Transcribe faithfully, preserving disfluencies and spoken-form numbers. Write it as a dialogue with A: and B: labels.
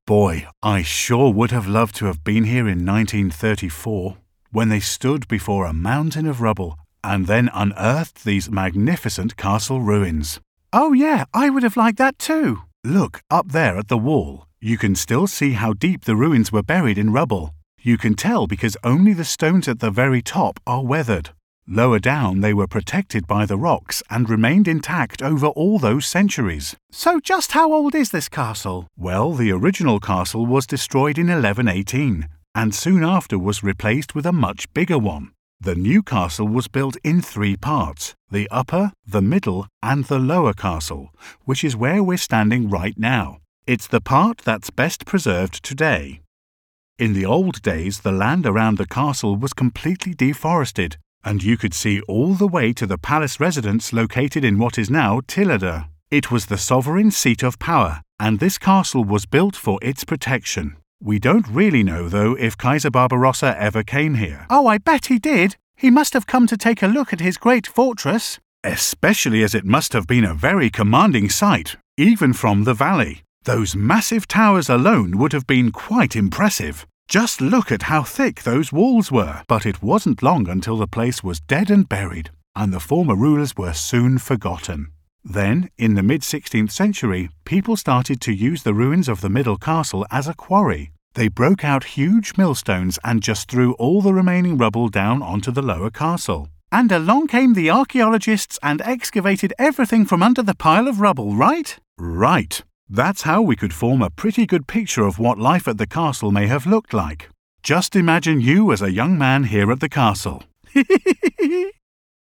A: Boy, I sure would have loved to have been here in nineteen thirty-four, when they stood before a mountain of rubble and then unearthed these magnificent castle ruins. Oh yeah, I would have liked that too. Look, up there at the wall, you can still see how deep the ruins were buried in rubble. You can tell because only the stones at the very top are weathered. Lower down, they were protected by the rocks and remained intact over all those centuries. So just how old is this castle? Well, the original castle was destroyed in eleven eighteen, and soon after was replaced with a much bigger one. The new castle was built in three parts, the upper, the middle, and the lower castle, which is where we're standing right now. It's the part that's best preserved today. In the old days, the land around the castle was completely deforested, and you could see all the way to the palace residence located in what is now Tilleda. It was the sovereign seat of power, and this castle was built for its protection. We don't really know, though, if Kaiser Barbarossa ever came here. Oh, I bet he did. He must have come to take a look at his great fortress. Especially as it must have been a very commanding sight, even from the valley. Those massive towers alone would have been quite impressive. Just look at how thick those walls were. But it wasn't long until the place was dead and buried, and the former rulers were soon forgotten. Then, in the mid-sixteenth century, people started to use the ruins of the middle castle as a quarry. They broke out huge millstones and just threw all the remaining rubble down onto the lower castle. And along came the archaeologists and excavated everything from under the pile of rubble, right? Right. That's how we could form a pretty good picture of what life at the castle may have looked like. Just imagine you as a young man here at the castle.